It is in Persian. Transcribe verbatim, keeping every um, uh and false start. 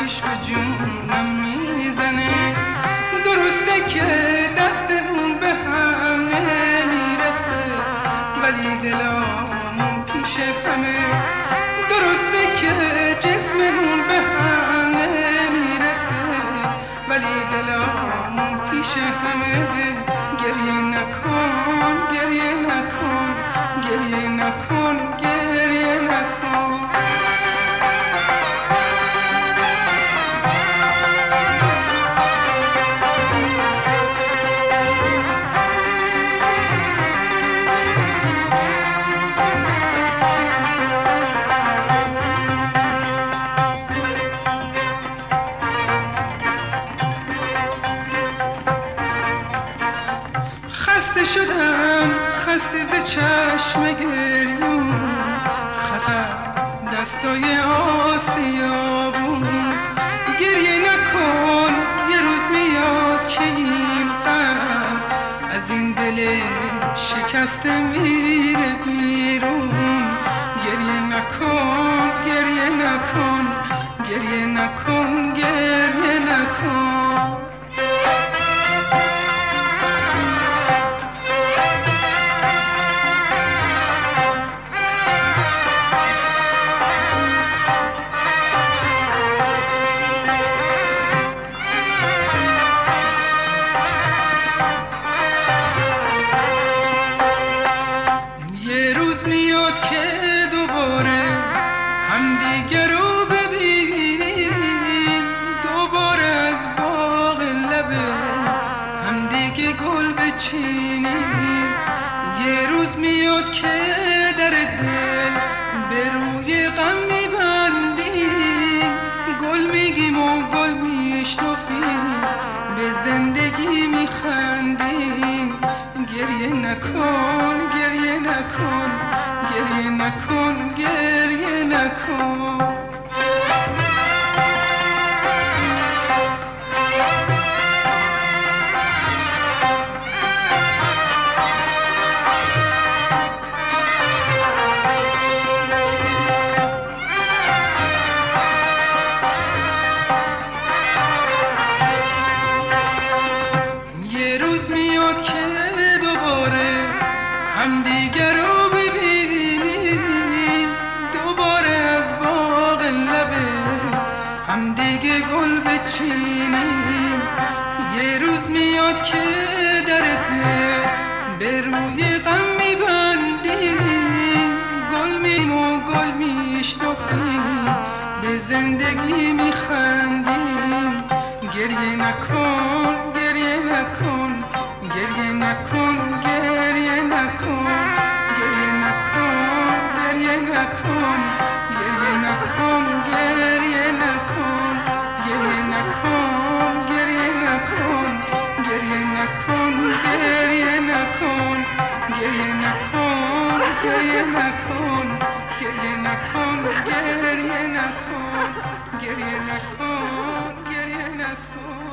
آتیش به جونم میزنه. درسته که دستمون به هم نمیرسه ولی دلامون پیش همه. درسته که جسممون به هم نمیرسه ولی دلامون پیش همه. گریه نکن گریه نکن گریه نکن گریه نکن. خسته شدم خسته ز چشم گریون، خسته از دستای آسیابون. گریه نکن یه روز میاد که این قلب از این دل شکسته میره بیرون. گریه نکن گریه نکن گریه نکن گریه نکن. میاد که دوباره همدیگه رو ببینیم، دوباره از باغ لبه همدیگه گل بچینیم. یه روز میاد که در دل به روی غم میبندیم، گل میگیم و گل میشنفیم، به زندگی میخندیم. گریه نکن گریه نکن گریه نکن گریه نکن. یه روز میاد که دوباره همدیگه رو ببینیم، دوباره از باغ لبه همدیگه گل بچینیم. یه روز میاد که در دل به روی غم میبندیم، گل میم و گل میشنفیم، به زندگی میخندیم. گریه نکن گریه نکن گریه نکن گریه نکن گریه نکن گریه نکن گریه نکن گریه نکن گریه نکن گریه نکن گریه نکن گریه نکن گریه نکن گریه نکن گریه نکن گریه نکن گریه نکن گریه نکن.